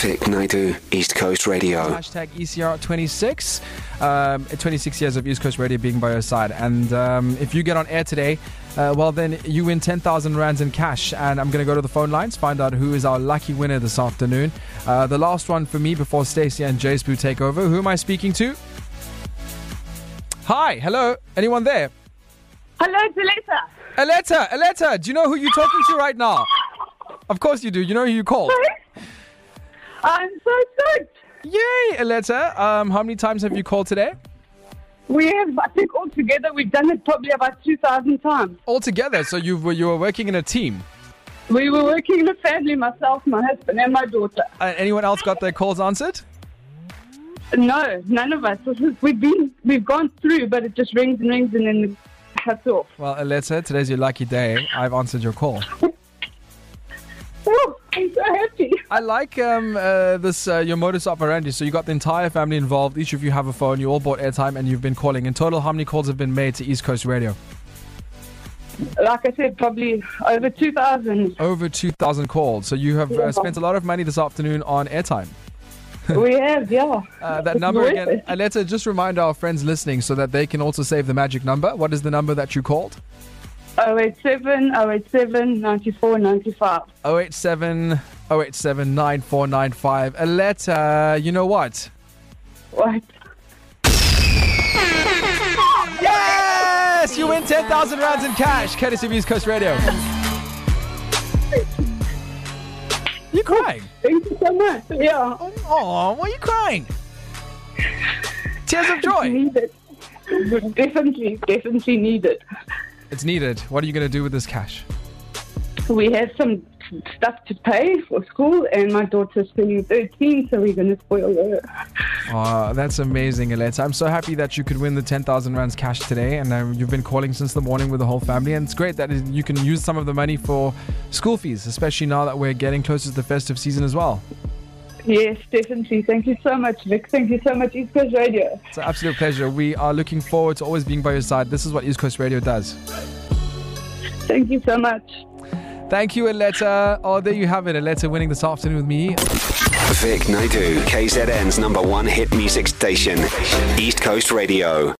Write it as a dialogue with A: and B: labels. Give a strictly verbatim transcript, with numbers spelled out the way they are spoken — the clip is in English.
A: Vic Naidu, East Coast Radio.
B: Hashtag E C R twenty-six. Um, twenty-six years of East Coast Radio being by your side. And um, if you get on air today, uh, well, then you win ten thousand rands in cash. And I'm going to go to the phone lines, find out who is our lucky winner this afternoon. Uh, the last one for me before Stacey and Jay Spoo take over. Who am I speaking to? Hi, hello. Anyone there?
C: Hello, it's Aletta.
B: Aletta, Aletta, do you know who you're talking to right now? Of course you do. You know who you called.
C: I'm so stoked.
B: Yay, Aletta. Um, how many times have you called today?
C: We have, I think altogether, we've done it probably about two thousand times.
B: All together, so you were, you were working in a team.
C: We were working in a family, myself, my husband, and my daughter.
B: Uh, anyone else got their calls answered?
C: No, none of us. This is- We've been, we've gone through, but it just rings and rings and then it cuts off.
B: Well, Aletta, today's your lucky day. I've answered your call.
C: Oh, I'm so happy.
B: I like um, uh, this uh, your modus operandi. So you got the entire family involved. Each of you have a phone. You all bought airtime, and you've been calling. In total, how many calls have been made to East Coast Radio?
C: Like I said, probably over two thousand.
B: Over two thousand calls. So you have uh, spent a lot of money this afternoon on airtime.
C: We have, yeah.
B: Uh, that
C: It's
B: number
C: worth
B: again,
C: it.
B: Aletta, just remind our friends listening so that they can also save the magic number. What is the number that you called?
C: oh eight seven, oh eight seven, ninety-four, ninety-five.
B: oh eight seven, oh eight seven, nine four nine five. Aletta, you know what?
C: What?
B: Yes! You win ten thousand rands in cash, courtesy of East Coast Radio. You crying?
C: Thank you so much. Yeah.
B: Oh, why are you crying? Tears of joy.
C: Need it. Definitely, definitely need it.
B: It's needed. What are you going to do with this cash?
C: We have some stuff to pay for school, and my daughter's turning thirteen, so we're going to spoil her.
B: Oh, that's amazing, Aletta. I'm so happy that you could win the ten thousand rands cash today, and um, you've been calling since the morning with the whole family, and it's great that you can use some of the money for school fees, especially now that we're getting closer to the festive season as well.
C: Yes, definitely. Thank you so much, Vic. Thank you so much, East Coast Radio.
B: It's an absolute pleasure. We are looking forward to always being by your side. This is what East Coast Radio does.
C: Thank you so much.
B: Thank you, Aletta. Oh, there you have it. Aletta winning this afternoon with me.
A: Vic Naidu, K Z N's number one hit music station, East Coast Radio.